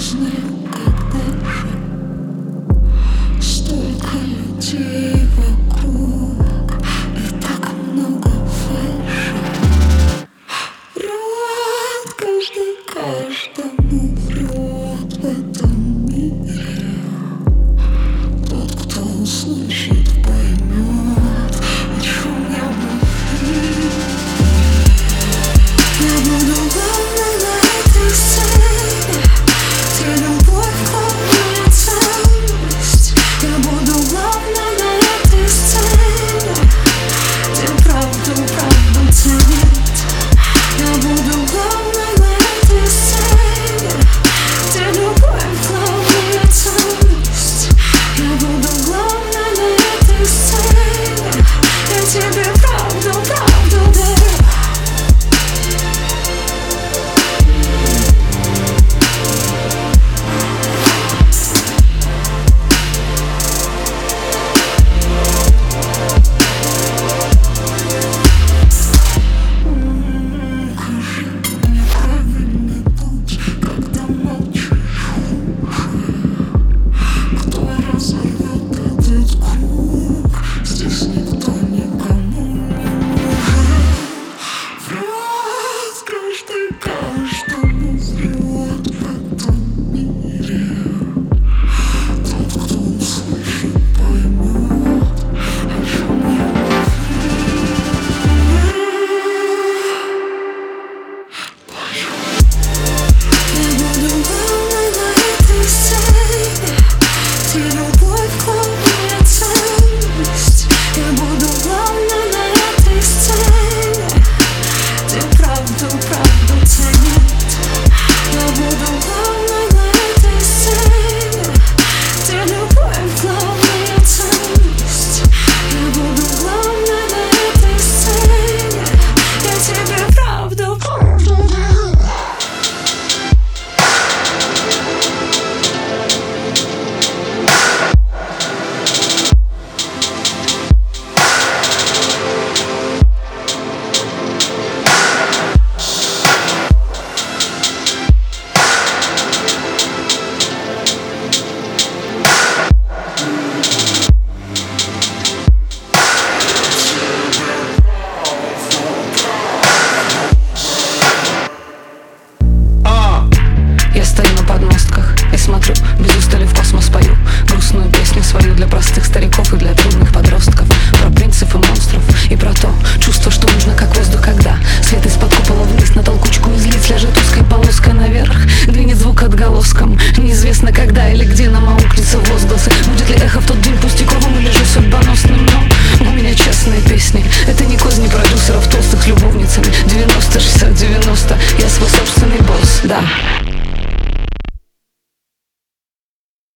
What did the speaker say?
знаю, когда же. Столько людей вокруг и так много фальши. Врет каждый каждому, врет в этом мире. Тот, кто услышит, поймет, о чем я говорю. Я буду главной на этой сцене, где любовь главная ценность. Я буду главной на этой сцене, где правду ценят. Я буду главной на этой сцене, где любовь главная ценность. Я буду главной на этой сцене, я тебе правду дарю. Смотрю, без устали в космос пою грустную песню свою для простых стариков и для трудных подростков. Про принцев и монстров и про то чувство, что нужно как воздух, когда свет из-под купола вниз на толкучку из лиц ляжет узкой полоской наверх, двинет звук отголоском. Неизвестно когда или где нам аукнется возгласы